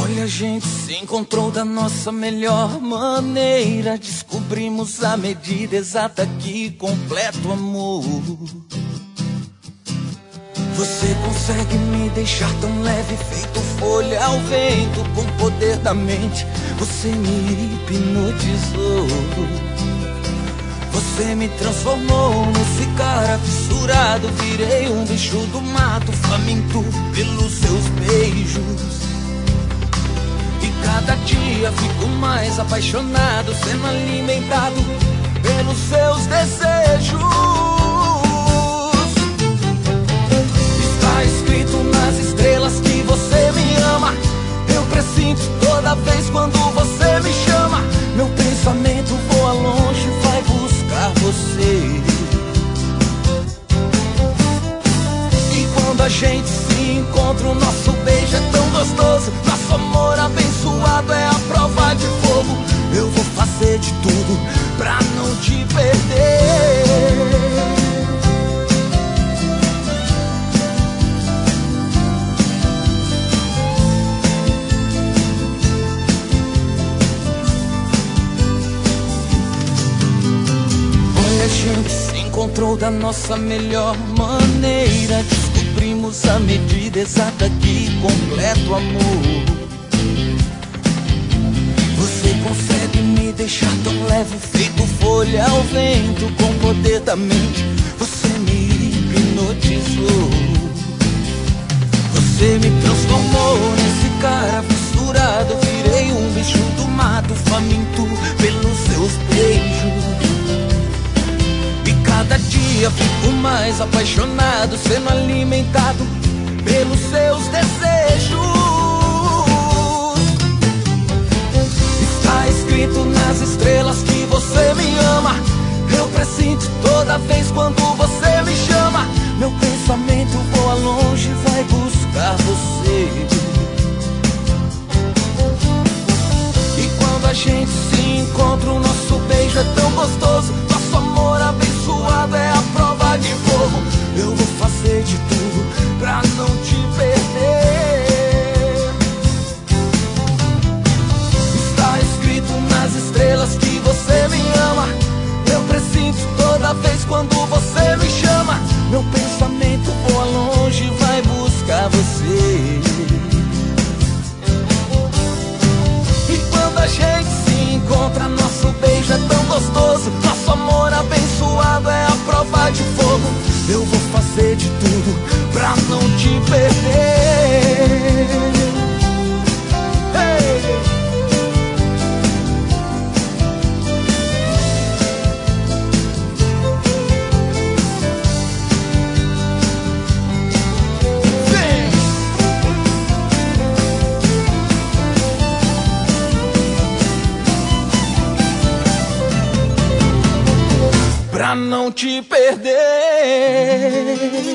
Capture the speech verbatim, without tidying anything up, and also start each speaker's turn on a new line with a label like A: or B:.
A: Olha, a gente se encontrou da nossa melhor maneira. Descobrimos a medida exata que completa o amor. Você consegue me deixar tão leve, feito folha ao vento. Com o poder da mente, você me hipnotizou. Você me transformou nesse cara fissurado. Virei um bicho do mato, faminto pelos seus beijos. E cada dia fico mais apaixonado, sendo alimentado pelos seus desejos. Está escrito nas estrelas que você me ama. Eu presinto toda vez quando você me chama. Meu pensamento voa longe, vai buscar você. E quando a gente se encontra, o nosso beijo é tão gostoso. Nosso amor abençoado é a prova de fogo. Eu vou fazer de tudo pra não te perder. A gente se encontrou da nossa melhor maneira. Descobrimos a medida exata que completa o amor. Você consegue me deixar tão leve, feito folha ao vento. Com o poder da mente, você me hipnotizou. Você me transformou nesse cara fissurado. Virei um bicho do mato, faminto pelos seus beijos. Cada dia fico mais apaixonado, sendo alimentado pelos seus desejos. Está escrito nas estrelas que você me ama. Eu presinto toda vez quando você me chama. Meu pensamento voa longe, vai buscar você. E quando a gente se encontra, o nosso beijo é tão gostoso. Nosso amor abençoado é a prova de fogo. Eu vou fazer de tudo pra não te perder. Está escrito nas estrelas que você me ama. Eu presinto toda vez quando você me chama. Meu pensamento voa longe, vai buscar você. E quando a gente se encontra, nosso beijo é tão gostoso. Nosso amor abençoado é a prova de fogo. Eu vou fazer de tudo pra não te perder. Hey! Pra não te perder.